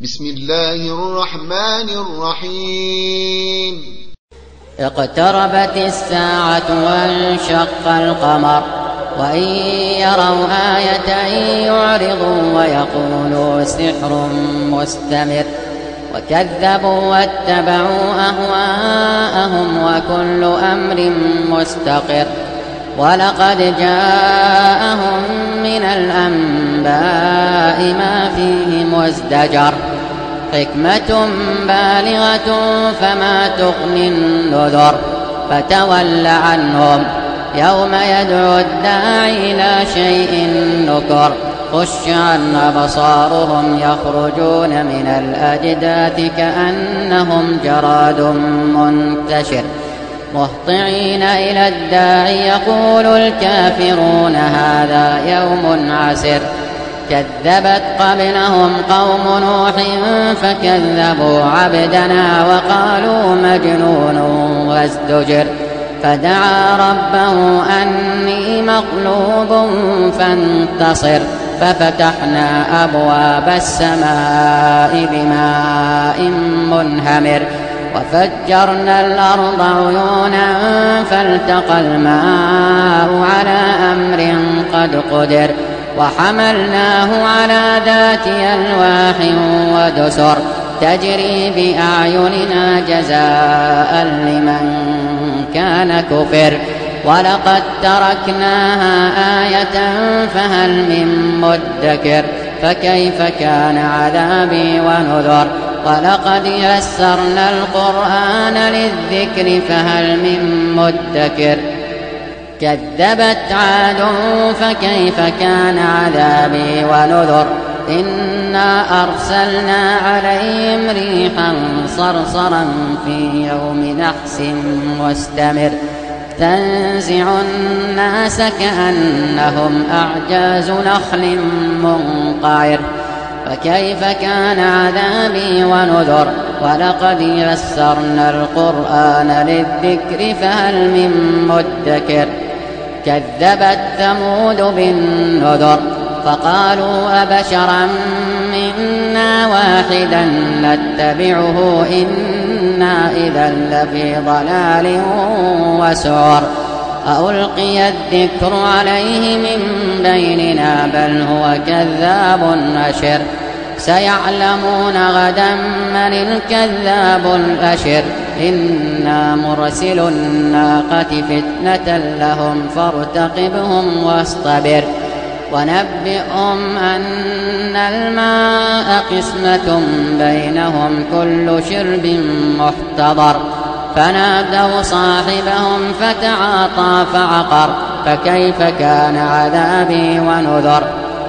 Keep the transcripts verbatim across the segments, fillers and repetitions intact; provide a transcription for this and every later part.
بسم الله الرحمن الرحيم. اقتربت الساعة وانشق القمر وإن يروا آية يعرضوا ويقولوا سحر مستمر وكذبوا واتبعوا أهواءهم وكل أمر مستقر ولقد جاءهم من الأنباء ما فيه مزدجر حكمة بالغة فما تغني النذر فتول عنهم يوم يدعو الداعي إلى شيء نكر خش عن أبصارهم يخرجون من الأجداث كأنهم جراد منتشر مهطعين إلى الداعي يقول الكافرون هذا يوم عسر كذبت قبلهم قوم نوح فكذبوا عبدنا وقالوا مجنون وازدجر فدعا ربه أني مغلوب فانتصر ففتحنا أبواب السماء بماء منهمر وفجرنا الأرض عيونا فالتقى الماء على أمر قد قدر وحملناه على ذات ألواح ودسر تجري بأعيننا جزاء لمن كان كفر ولقد تركناها آية فهل من مدكر فكيف كان عذابي ونذر ولقد يسرنا القرآن للذكر فهل من مدكر كذبت عاد فكيف كان عذابي ونذر إنا أرسلنا عليهم ريحا صرصرا في يوم نحس مستمر تنزع الناس كأنهم أعجاز نخل منقعر فكيف كان عذابي ونذر ولقد يسرنا القرآن للذكر فهل من مدكر كذبت ثمود بالنذر فقالوا أبشرا منا واحدا نتبعه إنا إذا لفي ضلال وسعر ألقي الذكر عليه من بيننا بل هو كذاب أشر سيعلمون غدا من الكذاب الأشر إنا مرسل الناقة فتنة لهم فارتقبهم واصطبر ونبئهم أن الماء قسمة بينهم كل شرب محتضر فنادوا صاحبهم فتعاطى فعقر فكيف كان عذابي ونذر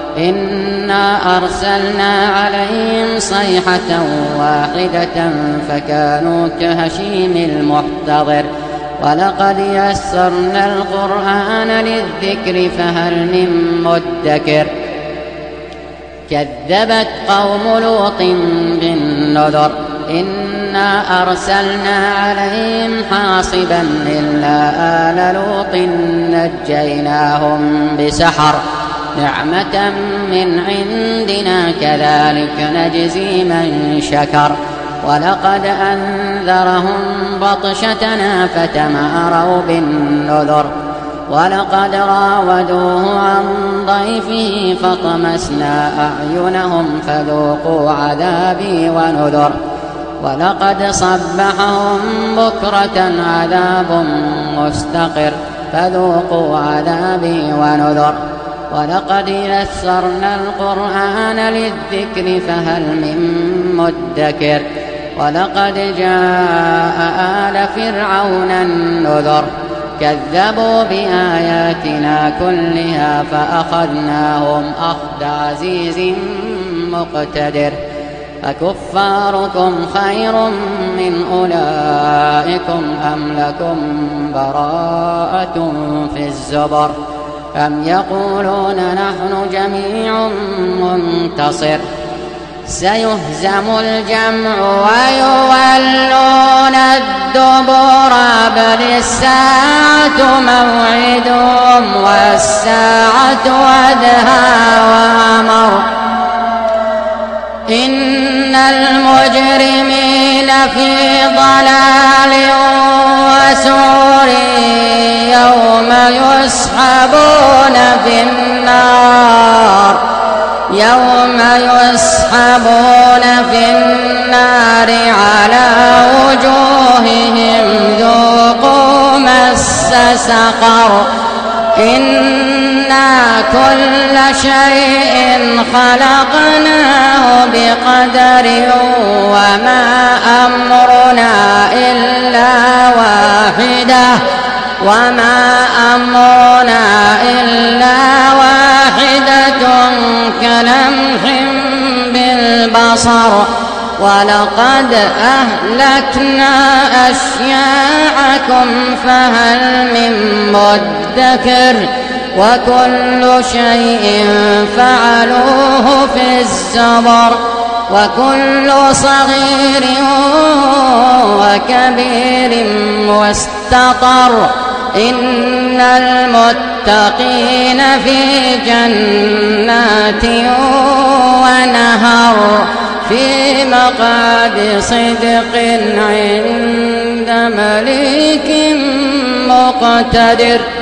إنا أرسلنا عليهم صيحة واحدة فكانوا كهشيم المحتضر ولقد يسرنا القرآن للذكر فهل من مدكر كذبت قوم لوط بالنذر إنا أرسلنا عليهم حاصبا إلا آل لوط نجيناهم بسحر نعمة من عندنا كذلك نجزي من شكر ولقد أنذرهم بطشتنا فتماروا بالنذر ولقد راودوه عن ضيفه فطمسنا أعينهم فذوقوا عذابي ونذر ولقد صبحهم بكرة عذاب مستقر فذوقوا عذابي ونذر ولقد يسرنا القرآن للذكر فهل من مدكر ولقد جاء آل فرعون النذر كذبوا بآياتنا كلها فأخذناهم أخذ عزيز مقتدر أكفاركم خير من أولئكم أم لكم براءة في الزبر أم يقولون نحن جميع منتصر سيهزم الجمع ويولون الدبر بل الساعة موعدهم والساعة أدهى وأمر إن المجرمين في ضلال وسعر يوم يسحبون في النار يوم يسحبون في النار على وجوههم ذوقوا مس سقر إنا كل شيء خلقناه بقدر وما أمرنا إلا واحدة وما أمرنا إلا واحدة كلمح بالبصر ولقد أهلكنا أشياعكم فهل من مدكر وكل شيء فعلوه في الزبر وكل صغير وكبير مستطر إن المتقين في جنات ونهر في مقعد صدق عند مليك مقتدر.